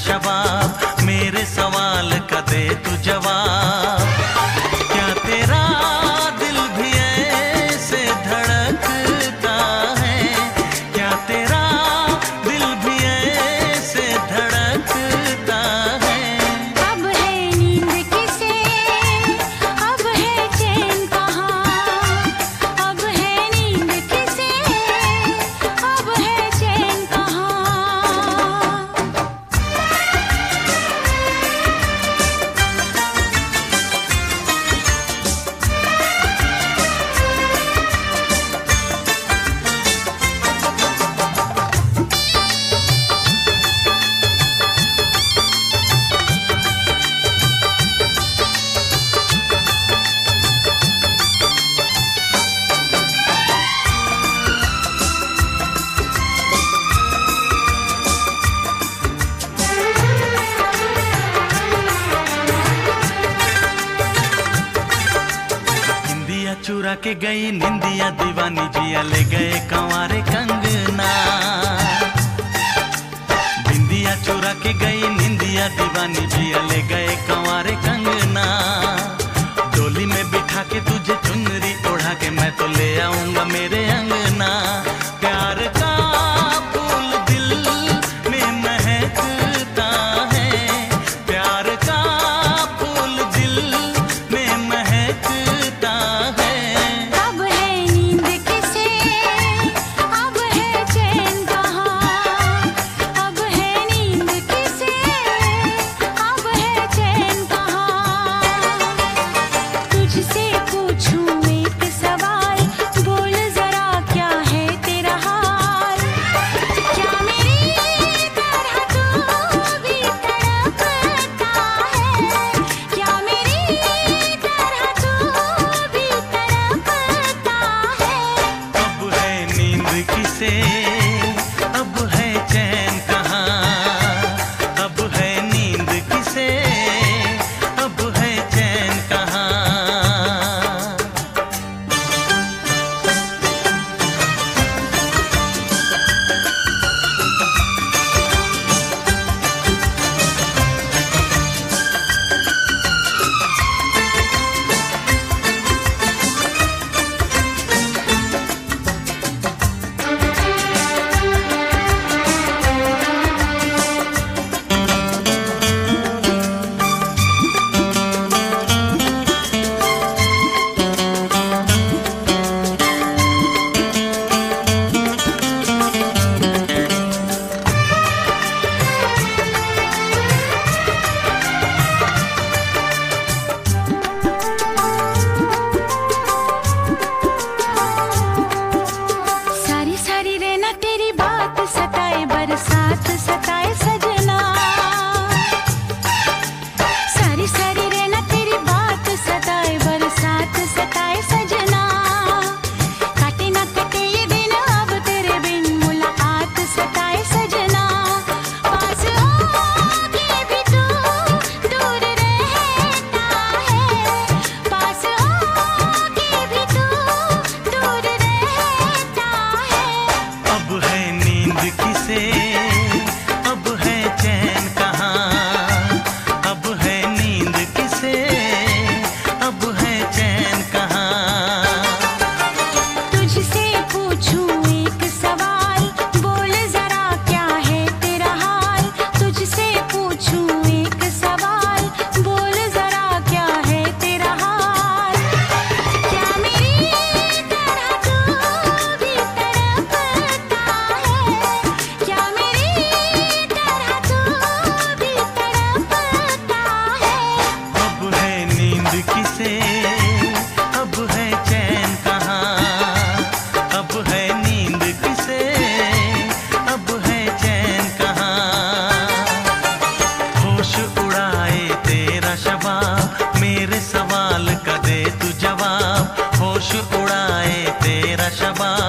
शबाब, मेरे सवाल का दे तू जवाब। क्या तेरा दिल भी ऐसे धड़कता है? क्या तेरा दिल भी ऐसे धड़कता है? अब है नींद किसे, अब है चैन कहाँ? अब है नींद किसे, अब है चैन कहाँ? चुरा के गई निंदिया दीवानी जिया ले गए कंवारे कंगना। बिंदिया चुरा के गई निंदिया दीवानी जिया ले गए कंवारे कंगना। डोली में बिठा के तुझे चुनरी ओढ़ा के मैं तो ले आऊंगा मेरे अंगना। प्यार का फूल दिल में महकता है, प्यार का फूल दिल में महकता है। अब है नींद किसे, अब है चैन कहाँ? अब है नींद किसे, अब है चैन कहाँ? तुझसे पूछूं एक सवाल, बोल जरा क्या है तेरा हाल? क्या मेरी तरह तू भी तड़पता है? क्या मेरी तरह तू भी तड़पता है? अब है नींद किसे, अब है चैन कहाँ? अब है नींद किसे, अब है चैन कहाँ? सारी सारी रहना तेरी बात सताए, बरसात सताए सजना। सारी सारी रहना तेरी बात सताए, बरसात सताए सजना। काटे ना कटे ये दिन अब तेरे बिन, मुलाकात सताए सजना। पास होके भी तू दूर रहता है, पास होके भी तू दूर रहता है। अब है नींद किसे, अब है चैन कहाँ? अब है नींद किसे, अब है चैन कहाँ? तुझसे पूछूं एक सवाल, बोल जरा क्या है तेरा हाल? तुझसे पूछूं एक सवाल, बोल जरा क्या है तेरा हाल? क्या मेरी तरह तू भी तड़पता है? क्या मेरी तरह तू भी तड़पता है? अब है नींद किसे, अब है चैन कहाँ? अब है नींद किसे, अब है चैन कहाँ? होश उड़ाए तेरा शबाब, मेरे सवाल का दे तू जवाब। होश उड़ाए तेरा शबाब,